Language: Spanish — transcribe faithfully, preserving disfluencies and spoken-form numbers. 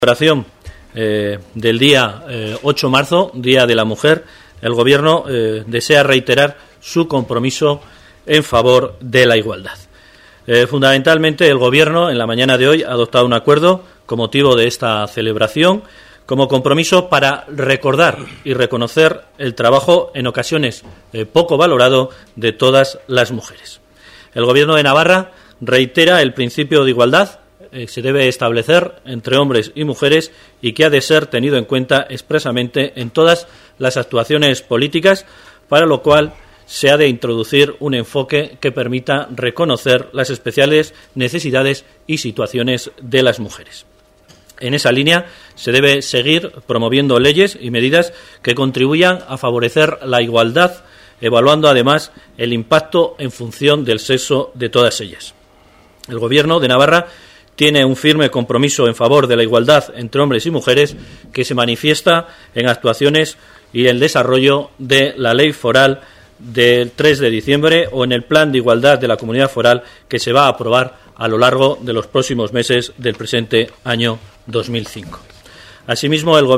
celebración eh, del día eh, ocho de marzo, Día de la Mujer, el Gobierno eh, desea reiterar su compromiso en favor de la igualdad. Eh, fundamentalmente, el Gobierno, en la mañana de hoy, ha adoptado un acuerdo con motivo de esta celebración como compromiso para recordar y reconocer el trabajo, en ocasiones eh, poco valorado, de todas las mujeres. El Gobierno de Navarra reitera el principio de igualdad que se debe establecer entre hombres y mujeres y que ha de ser tenido en cuenta expresamente en todas las actuaciones políticas, para lo cual se ha de introducir un enfoque que permita reconocer las especiales necesidades y situaciones de las mujeres. En esa línea se debe seguir promoviendo leyes y medidas que contribuyan a favorecer la igualdad, evaluando además el impacto en función del sexo de todas ellas. El Gobierno de Navarra tiene un firme compromiso en favor de la igualdad entre hombres y mujeres, que se manifiesta en actuaciones y el desarrollo de la Ley Foral del tres de diciembre o en el Plan de Igualdad de la Comunidad Foral, que se va a aprobar a lo largo de los próximos meses del presente año dos mil cinco. Asimismo, el